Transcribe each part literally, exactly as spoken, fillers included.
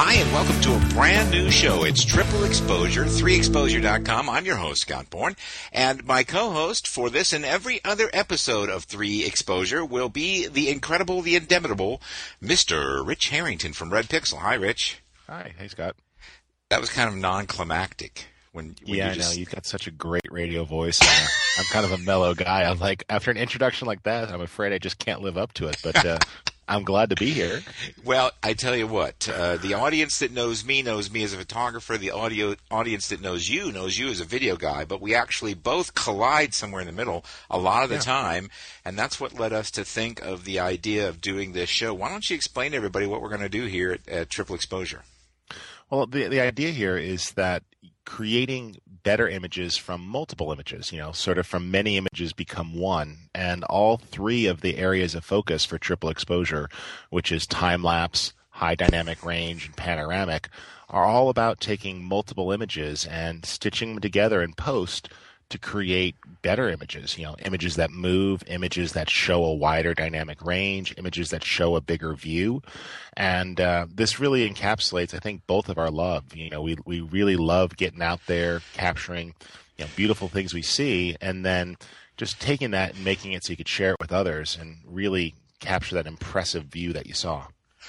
Hi, and welcome to a brand new show. It's Triple Exposure, three exposure dot com. I'm your host, Scott Bourne, and my co-host for this and every other episode of three Exposure will be the incredible, the indomitable Mister Rich Harrington from Red Pixel. Hi, Rich. Hi. Hey, Scott. That was kind of non-climactic. When, when yeah, you just... I know. You've got such a great radio voice. And, uh, I'm kind of a mellow guy. I'm like, after an introduction like that, I'm afraid I just can't live up to it. But uh, I'm glad to be here. Well, I tell you what, uh, the audience that knows me knows me as a photographer. The audio audience that knows you knows you as a video guy. But we actually both collide somewhere in the middle a lot of the yeah. time, and that's what led us to think of the idea of doing this show. Why don't you explain to everybody what we're going to do here at, at Triple Exposure? Well, the the idea here is that creating better images from multiple images, you know, sort of from many images become one. And all three of the areas of focus for triple exposure, which is time-lapse, high dynamic range, and panoramic, are all about taking multiple images and stitching them together in post to create better images, you know, images that move, images that show a wider dynamic range, images that show a bigger view. And uh, this really encapsulates, I think, both of our love. You know, we we really love getting out there, capturing, you know, beautiful things we see, and then just taking that and making it so you could share it with others and really capture that impressive view that you saw.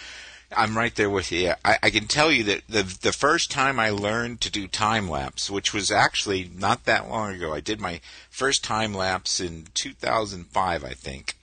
I'm right there with you. I, I can tell you that the the first time I learned to do time lapse, which was actually not that long ago, I did my first time lapse in two thousand five, I think.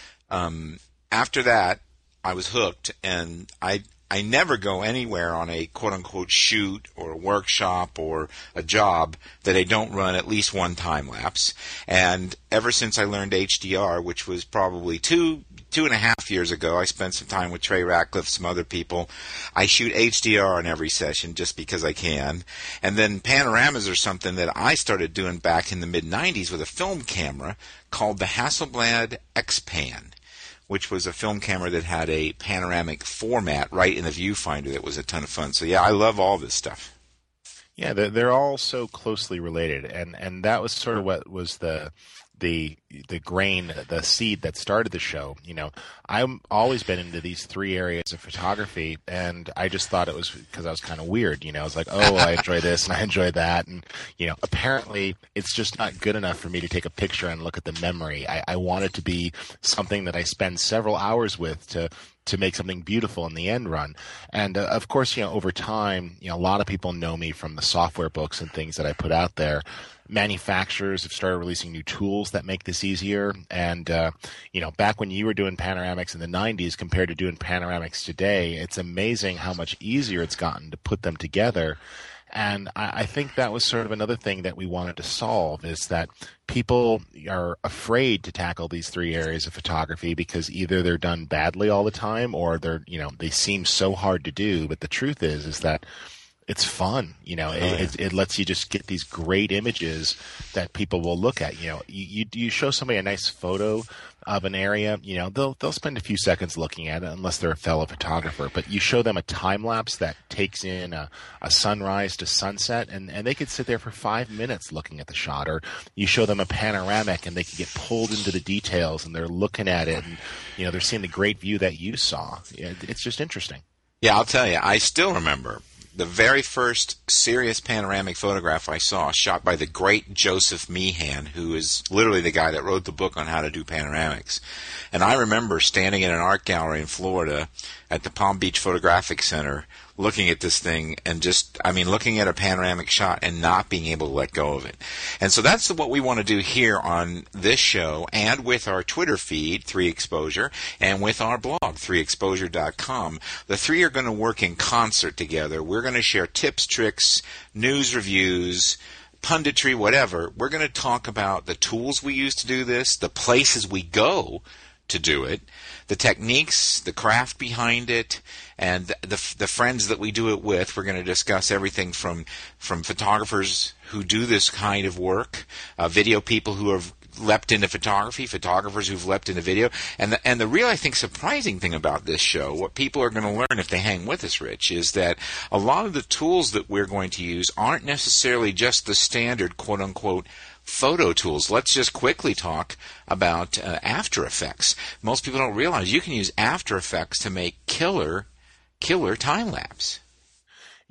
Um, after that, I was hooked, and I I never go anywhere on a quote unquote shoot or a workshop or a job that I don't run at least one time lapse. And ever since I learned H D R, which was probably two. Two and a half years ago, I spent some time with Trey Ratcliffe, some other people. I shoot H D R on every session just because I can. And then panoramas are something that I started doing back in the mid nineties with a film camera called the Hasselblad X-Pan, which was a film camera that had a panoramic format right in the viewfinder that was a ton of fun. So, yeah, I love all this stuff. Yeah, they're, they're all so closely related. And, and that was sort of what was the... the the grain, the seed that started the show. You know, I've always been into these three areas of photography, and I just thought it was because I was kind of weird. You know, I was like, oh, I enjoy this and I enjoy that, and you know, apparently it's just not good enough for me to take a picture and look at the memory. I, I want it to be something that I spend several hours with to to make something beautiful in the end run. And uh, of course, you know, over time, you know, a lot of people know me from the software books and things that I put out there. Manufacturers have started releasing new tools that make this easier. And, uh, you know, back when you were doing panoramics in the nineties compared to doing panoramics today, it's amazing how much easier it's gotten to put them together. And I, I think that was sort of another thing that we wanted to solve, is that people are afraid to tackle these three areas of photography because either they're done badly all the time or they're, you know, they seem so hard to do. But the truth is, is that it's fun, you know. It, it, it lets you just get these great images that people will look at. You know, you, you you show somebody a nice photo of an area, you know, they'll they'll spend a few seconds looking at it unless they're a fellow photographer. But you show them a time lapse that takes in a, a sunrise to sunset, and, and they could sit there for five minutes looking at the shot. Or you show them a panoramic, and they can get pulled into the details, and they're looking at it, and you know, they're seeing the great view that you saw. It's just interesting. Yeah, I'll tell you, I still remember the very first serious panoramic photograph I saw, shot by the great Joseph Meehan, who is literally the guy that wrote the book on how to do panoramics. And I remember standing in an art gallery in Florida at the Palm Beach Photographic Center looking at this thing and just, I mean, looking at a panoramic shot and not being able to let go of it. And so that's what we want to do here on this show and with our Twitter feed, three exposure, and with our blog, three exposure dot com. The three are going to work in concert together. We're going to share tips, tricks, news reviews, punditry, whatever. We're going to talk about the tools we use to do this, the places we go to do it, the techniques, the craft behind it, and the the friends that we do it with. We're going to discuss everything from from photographers who do this kind of work, uh, video people who have leapt into photography, photographers who've leapt into video, and the, and the real, I think, surprising thing about this show, what people are going to learn if they hang with us, Rich, is that a lot of the tools that we're going to use aren't necessarily just the standard quote-unquote photo tools. Let's just quickly talk about uh, After Effects. Most people don't realize you can use After Effects to make killer, killer time lapse.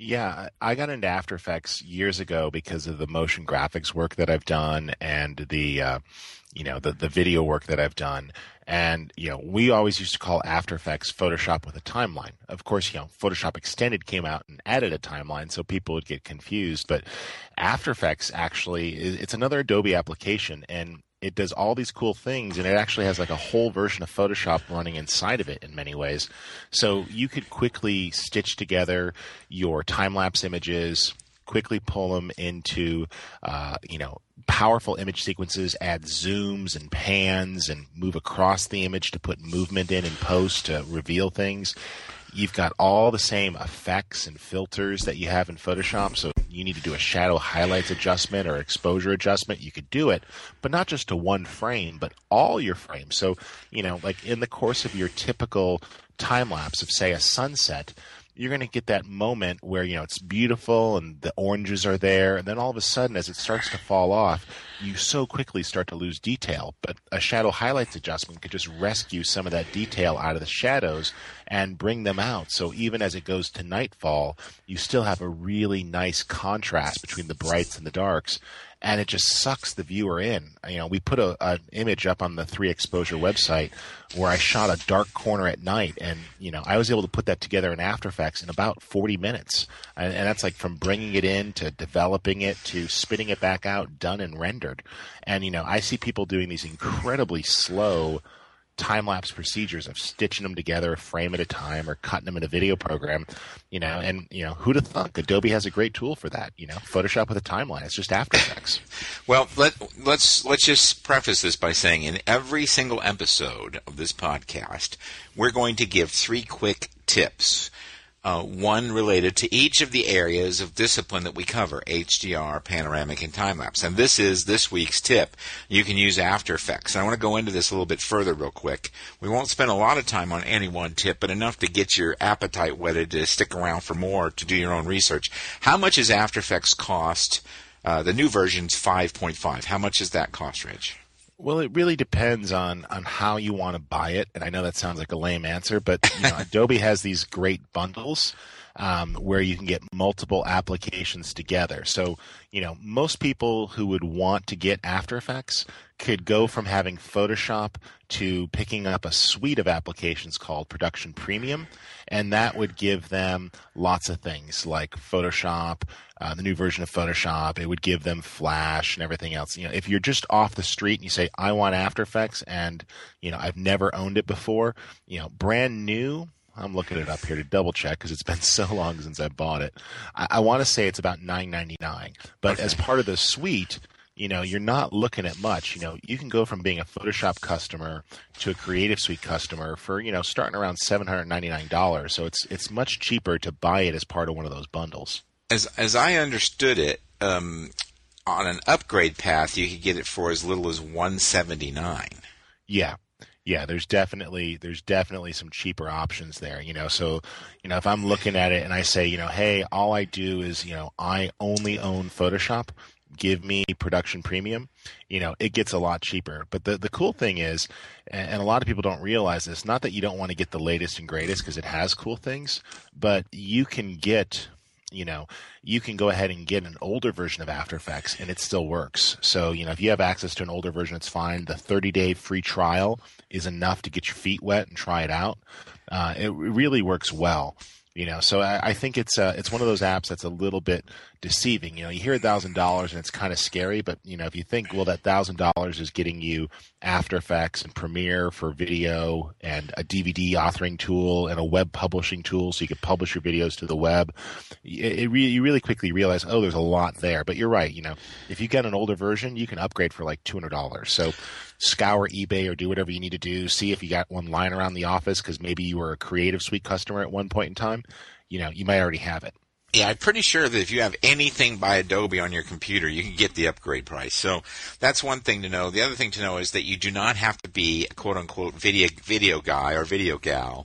Yeah, I got into After Effects years ago because of the motion graphics work that I've done and the, uh, you know, the the video work that I've done. And you know, we always used to call After Effects Photoshop with a timeline. Of course, you know, Photoshop Extended came out and added a timeline, so people would get confused. But After Effects actually is it's another Adobe application, and it does all these cool things, and it actually has like a whole version of Photoshop running inside of it in many ways. So you could quickly stitch together your time-lapse images, quickly pull them into, uh, you know, powerful image sequences, add zooms and pans, and move across the image to put movement in and post to reveal things. You've got all the same effects and filters that you have in Photoshop. So you need to do a shadow highlights adjustment or exposure adjustment, you could do it, but not just to one frame, but all your frames. So, you know, like in the course of your typical time lapse of, say, a sunset, you're going to get that moment where, you know, it's beautiful and the oranges are there, and then all of a sudden, as it starts to fall off, you so quickly start to lose detail. But a shadow highlights adjustment could just rescue some of that detail out of the shadows and bring them out. So even as it goes to nightfall, you still have a really nice contrast between the brights and the darks, and it just sucks the viewer in. You know, we put a, an image up on the Three Exposure website where I shot a dark corner at night, and you know, I was able to put that together in After Effects in about forty minutes, and, and that's like from bringing it in to developing it to spitting it back out, done and rendered. And you know, I see people doing these incredibly slow time-lapse procedures of stitching them together a frame at a time or cutting them in a video program, you know, and, you know, who'd have thunk? Adobe has a great tool for that, you know, Photoshop with a timeline. It's just After Effects. Well, let, let's let's just preface this by saying in every single episode of this podcast, we're going to give three quick tips. Uh, one related to each of the areas of discipline that we cover, H D R, panoramic, and time-lapse. And this is this week's tip. You can use After Effects. I want to go into this a little bit further real quick. We won't spend a lot of time on any one tip, but enough to get your appetite whetted to stick around for more, to do your own research. How much does After Effects cost? Uh, the new version's five point five. How much does that cost, Rich? Well, it really depends on, on how you want to buy it. And I know that sounds like a lame answer, but you know, Adobe has these great bundles um, where you can get multiple applications together. So, you know, most people who would want to get After Effects could go from having Photoshop to picking up a suite of applications called Production Premium, and that would give them lots of things like Photoshop, uh, the new version of Photoshop. It would give them Flash and everything else. You know, if you're just off the street and you say, I want After Effects, and, you know, I've never owned it before, you know, brand new, I'm looking it up here to double check because it's been so long since I bought it. I, I want to say it's about nine ninety-nine, but okay. As part of the suite, you know, you're not looking at much. You know, you can go from being a Photoshop customer to a Creative Suite customer for, you know, starting around seven hundred ninety-nine dollars. So it's it's much cheaper to buy it as part of one of those bundles. As as I understood it, um, on an upgrade path, you could get it for as little as one hundred seventy-nine dollars. Yeah. Yeah, there's definitely there's definitely some cheaper options there, you know. So, you know, if I'm looking at it and I say, you know, hey, all I do is, you know, I only own Photoshop, give me Production Premium, you know, it gets a lot cheaper. But the the cool thing is, and a lot of people don't realize this, not that you don't want to get the latest and greatest because it has cool things, but you can get, you know, you can go ahead and get an older version of After Effects and it still works. So, you know, if you have access to an older version, it's fine. The thirty-day free trial is enough to get your feet wet and try it out. Uh, it really works well. You know, so I, I think it's uh, it's one of those apps that's a little bit deceiving. You know, you hear a thousand dollars and it's kind of scary, but you know, if you think, well, that thousand dollars is getting you After Effects and Premiere for video and a D V D authoring tool and a web publishing tool, so you can publish your videos to the web. It, it re- you really quickly realize, oh, there's a lot there. But you're right. You know, if you get an older version, you can upgrade for like two hundred dollars. So scour eBay or do whatever you need to do. See if you got one lying around the office because maybe you were a Creative Suite customer at one point in time. You know, you might already have it. Yeah, I'm pretty sure that if you have anything by Adobe on your computer, you can get the upgrade price. So that's one thing to know. The other thing to know is that you do not have to be a quote-unquote video video guy or video gal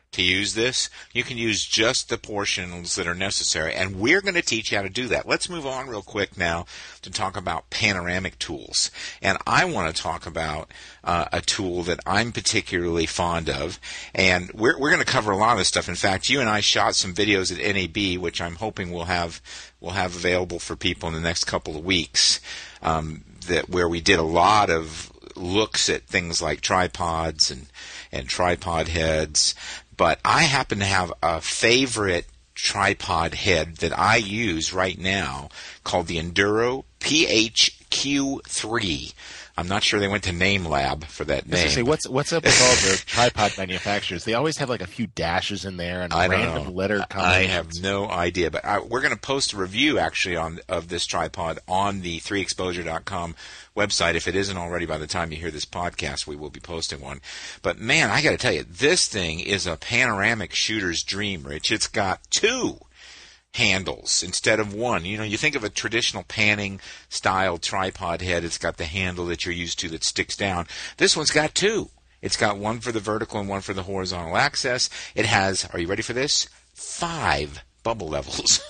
to use this, you can use just the portions that are necessary, and we're going to teach you how to do that. Let's move on real quick now to talk about panoramic tools. And I want to talk about uh, a tool that I'm particularly fond of, and we're, we're going to cover a lot of this stuff. In fact, you and I shot some videos at N A B, which I'm hoping we'll have, we'll have available for people in the next couple of weeks, um, that where we did a lot of looks at things like tripods and, and tripod heads. But I happen to have a favorite tripod head that I use right now called the Enduro P H Q three. I'm not sure they went to Name Lab for that name. Say, what's what's up with all the tripod manufacturers? They always have like a few dashes in there and I random know. letter combinations. I have no idea, but I, we're going to post a review actually on of this tripod on the three exposure dot com website. If it isn't already by the time you hear this podcast, we will be posting one. But man, I got to tell you, this thing is a panoramic shooter's dream, Rich. It's got two handles instead of one. You know, you think of a traditional panning style tripod head, it's got the handle that you're used to that sticks down. This one's got two. It's got one for the vertical and one for the horizontal access. It has, are you ready for this? Five bubble levels.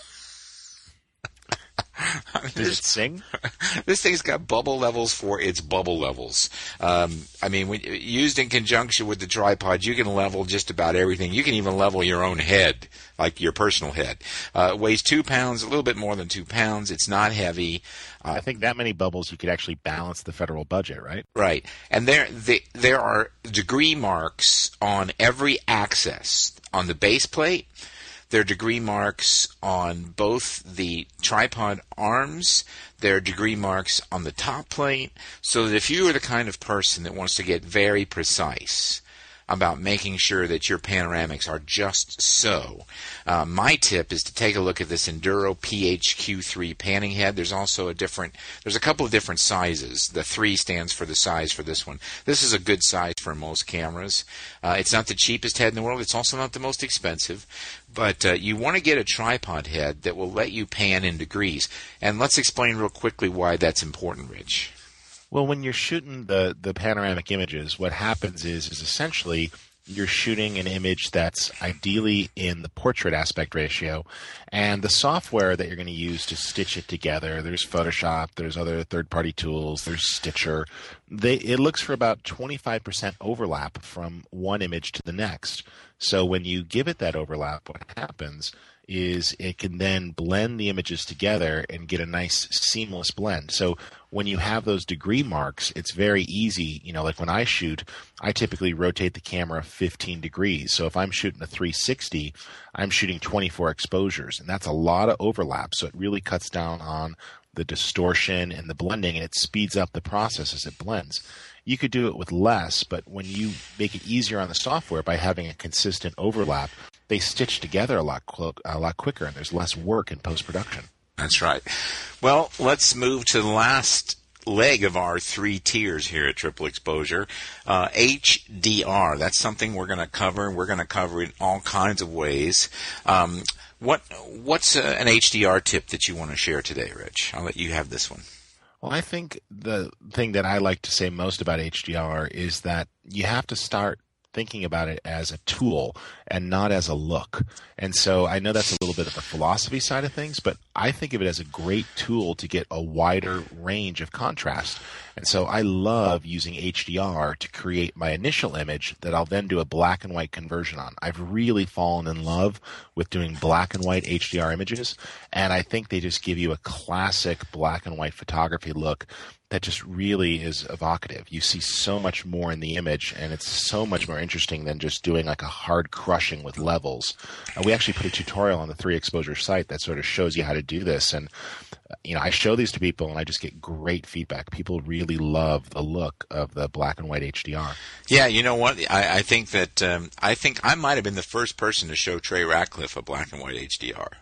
I mean, Does it sing? This thing's got bubble levels for its bubble levels. Um, I mean, when used in conjunction with the tripod, you can level just about everything. You can even level your own head, like your personal head. Uh, it weighs two pounds, a little bit more than two pounds. It's not heavy. Uh, I think that many bubbles, you could actually balance the federal budget, right? Right. And there, they, there are degree marks on every axis. On the base plate, there are degree marks on both the tripod arms. There are degree marks on the top plate. So that if you are the kind of person that wants to get very precise about making sure that your panoramics are just so, uh, my tip is to take a look at this Enduro P H Q three panning head. There's also a different, there's a couple of different sizes. The three stands for the size for this one. This is a good size for most cameras. Uh, it's not the cheapest head in the world. It's also not the most expensive. But uh, you want to get a tripod head that will let you pan in degrees. And let's explain real quickly why that's important, Rich. Well, when you're shooting the, the panoramic images, what happens is is essentially you're shooting an image that's ideally in the portrait aspect ratio, and the software that you're going to use to stitch it together, there's Photoshop, there's other third-party tools, there's Stitcher. They, it looks for about twenty-five percent overlap from one image to the next. So when you give it that overlap, what happens is it can then blend the images together and get a nice seamless blend. So when you have those degree marks, it's very easy. You know, like when I shoot, I typically rotate the camera fifteen degrees. So if I'm shooting a three sixty, I'm shooting twenty-four exposures, and that's a lot of overlap. So it really cuts down on the distortion and the blending, and it speeds up the process as it blends. You could do it with less, but when you make it easier on the software by having a consistent overlap, they stitch together a lot clo- a lot quicker, and there's less work in post-production. That's right. Well, let's move to the last leg of our three tiers here at Triple Exposure. Uh, H D R, that's something we're going to cover. We're going to cover it in all kinds of ways. Um, what What's uh, an H D R tip that you want to share today, Rich? I'll let you have this one. Well, I think the thing that I like to say most about H D R is that you have to start thinking about it as a tool and not as a look. And so I know that's a little bit of the philosophy side of things, but I think of it as a great tool to get a wider range of contrast. And so I love using H D R to create my initial image that I'll then do a black and white conversion on. I've really fallen in love with doing black and white H D R images, and I think they just give you a classic black and white photography look that just really is evocative. You see so much more in the image, and it's so much more interesting than just doing like a hard crushing with levels. Uh, we actually put a tutorial on the Three Exposure site that sort of shows you how to do this, and uh, you know, I show these to people, and I just get great feedback. People really love the look of the black and white H D R. Yeah, you know what? I, I think that um, I think I might have been the first person to show Trey Ratcliffe a black and white H D R.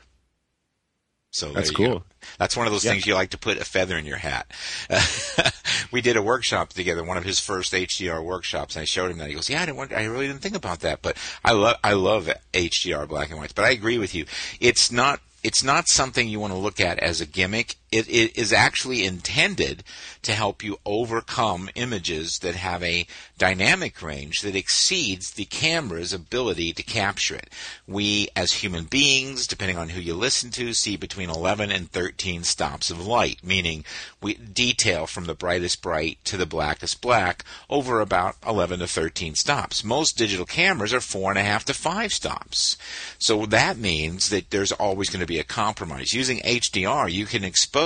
So that's cool. Go. That's one of those yep. things you like to put a feather in your hat. We did a workshop together, one of his first H D R workshops, and I showed him that. He goes, "Yeah, I didn't want, I really didn't think about that, but I love I love H D R black and whites." But I agree with you. It's not it's not something you want to look at as a gimmick. It, it is actually intended to help you overcome images that have a dynamic range that exceeds the camera's ability to capture it. We, as human beings, depending on who you listen to, see between eleven and thirteen stops of light, meaning we detail from the brightest bright to the blackest black over about eleven to thirteen stops. Most digital cameras are four and a half to five stops. So that means that there's always going to be a compromise. Using H D R, you can expose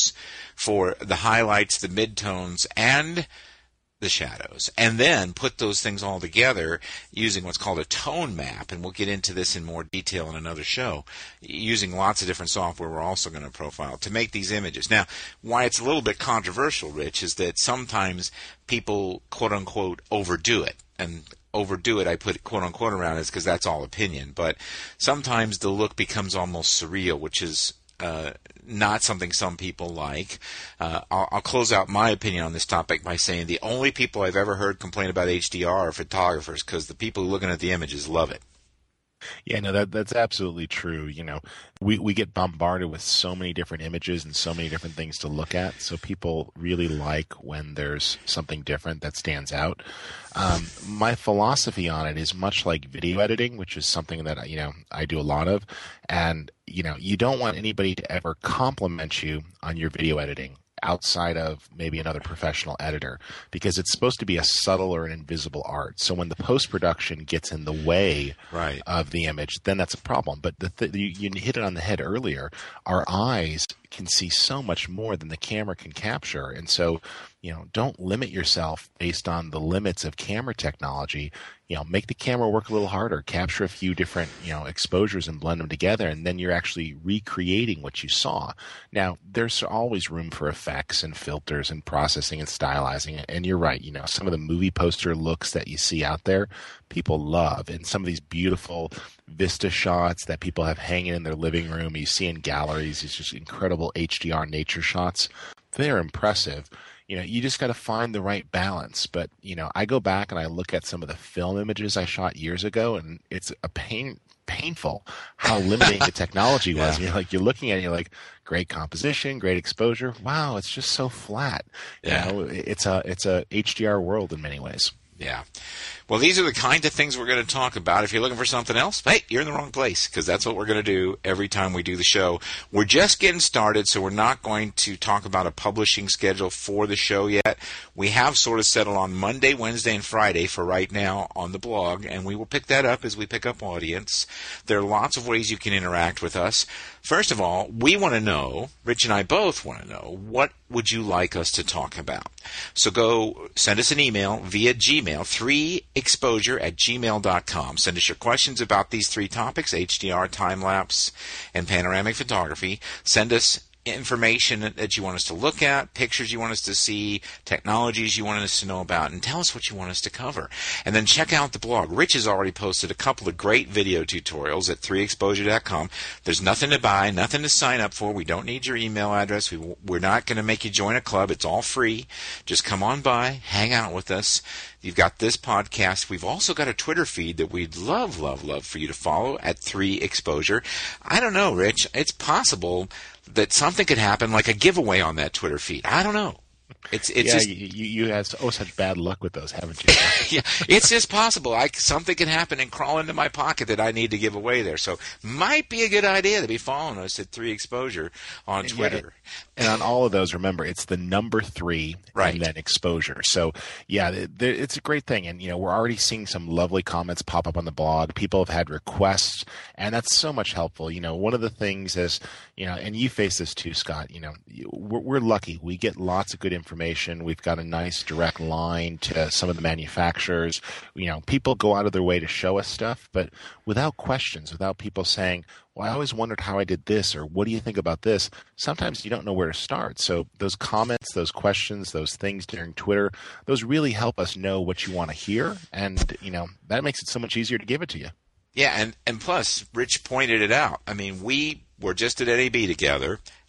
for the highlights, the midtones, and the shadows, and then put those things all together using what's called a tone map, and we'll get into this in more detail in another show, using lots of different software we're also going to profile to make these images. Now, why it's a little bit controversial, Rich, is that sometimes people, quote-unquote, overdo it, and overdo it, I put quote-unquote around it because that's all opinion, but sometimes the look becomes almost surreal, which is Uh, not something some people like. Uh, I'll, I'll close out my opinion on this topic by saying the only people I've ever heard complain about H D R are photographers, because the people looking at the images love it. Yeah, no, that that's absolutely true. You know, we, we get bombarded with so many different images and so many different things to look at. So people really like when there's something different that stands out. Um, my philosophy on it is much like video editing, which is something that, you know, I do a lot of. And, you know, you don't want anybody to ever compliment you on your video editing outside of maybe another professional editor, because it's supposed to be a subtle or an invisible art. So when the post-production gets in the way right. of the image, then that's a problem. But the th- you, you hit it on the head earlier. Our eyes can see so much more than the camera can capture. And so, you know, don't limit yourself based on the limits of camera technology. You know, make the camera work a little harder, capture a few different, you know, exposures and blend them together, and then you're actually recreating what you saw. Now, there's always room for effects and filters and processing and stylizing. And you're right, you know, some of the movie poster looks that you see out there, people love. And some of these beautiful vista shots that people have hanging in their living room, you see in galleries, these just incredible H D R nature shots. They're impressive. You know, you just got to find the right balance. But, you know, I go back and I look at some of the film images I shot years ago, and it's a pain, painful how limiting the technology was. Yeah. And you're like, you're looking at it, and you're like, great composition, great exposure. Wow, it's just so flat. Yeah. You know, it's a it's a H D R world in many ways. Yeah. Well, these are the kind of things we're going to talk about. If you're looking for something else, hey, you're in the wrong place, because that's what we're going to do every time we do the show. We're just getting started, so we're not going to talk about a publishing schedule for the show yet. We have sort of settled on Monday, Wednesday, and Friday for right now on the blog, and we will pick that up as we pick up audience. There are lots of ways you can interact with us. First of all, we want to know, Rich and I both want to know, what would you like us to talk about? So go send us an email via Gmail, three exposure at gmail dot com. Send us your questions about these three topics, H D R, time-lapse, and panoramic photography. Send us information that you want us to look at, pictures you want us to see, technologies you want us to know about, and tell us what you want us to cover. And then check out the blog. Rich has already posted a couple of great video tutorials at three exposure dot com. There's nothing to buy, nothing to sign up for. We don't need your email address. We, we're not going to make you join a club. It's all free. Just come on by, hang out with us. You've got this podcast. We've also got a Twitter feed that we'd love, love, love for you to follow at three exposure. I don't know, Rich. It's possible that something could happen, like a giveaway on that Twitter feed. I don't know. It's it's yeah, just, you, you had oh such bad luck with those, haven't you? yeah, it's just possible. I, something can happen and crawl into my pocket that I need to give away there. So might be a good idea to be following us at three exposure on Twitter. Yeah, and on all of those, remember, it's the number three right. and then exposure. So, yeah, it's a great thing. And, you know, we're already seeing some lovely comments pop up on the blog. People have had requests, and that's so much helpful. You know, one of the things is, you know, and you face this too, Scott, you know, we're, we're lucky. We get lots of good information. We've got a nice direct line to some of the manufacturers. You know, people go out of their way to show us stuff, but without questions, without people saying, well, I always wondered how I did this, or what do you think about this? Sometimes you don't know where to start. So those comments, those questions, those things during Twitter, those really help us know what you want to hear. And, you know, that makes it so much easier to give it to you. Yeah, and, and plus, Rich pointed it out. I mean, we were just at N A B together,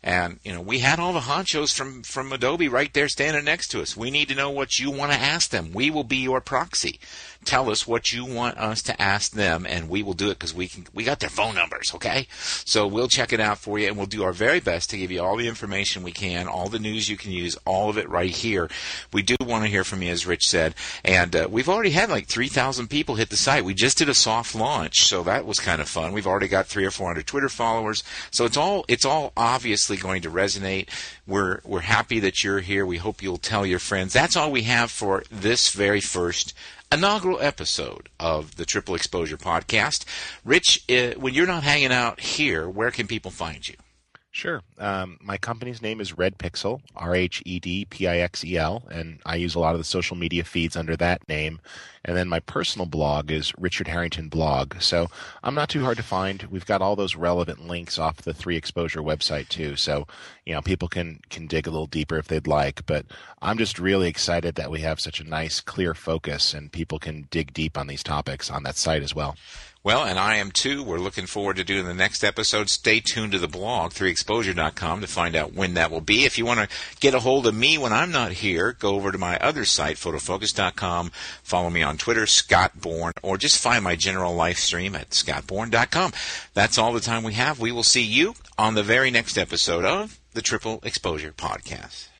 And, you know, we had all the honchos from, from Adobe right there standing next to us. We need to know what you want to ask them. We will be your proxy. Tell us what you want us to ask them, and we will do it because we can. We got their phone numbers, okay? So we'll check it out for you, and we'll do our very best to give you all the information we can, all the news you can use, all of it right here. We do want to hear from you, as Rich said, and uh, we've already had like three thousand people hit the site. We just did a soft launch, so that was kind of fun. We've already got three or four hundred Twitter followers, so it's all it's all obviously going to resonate. We're we're happy that you're here. We hope you'll tell your friends. That's all we have for this very first inaugural episode of the Triple Exposure Podcast. Rich, uh, when you're not hanging out here, where can people find you? Sure. Um, my company's name is Red Pixel, R H E D P I X E L, and I use a lot of the social media feeds under that name. And then my personal blog is Richard Harrington Blog. So I'm not too hard to find. We've got all those relevant links off the Three Exposure website too. So, you know, people can, can dig a little deeper if they'd like. But I'm just really excited that we have such a nice, clear focus and people can dig deep on these topics on that site as well. Well, and I am too. We're looking forward to doing the next episode. Stay tuned to the blog, three exposure dot com, to find out when that will be. If you want to get a hold of me when I'm not here, go over to my other site, photofocus dot com. Follow me on Twitter, Scott Bourne, or just find my general live stream at scott bourne dot com. That's all the time we have. We will see you on the very next episode of the Triple Exposure Podcast.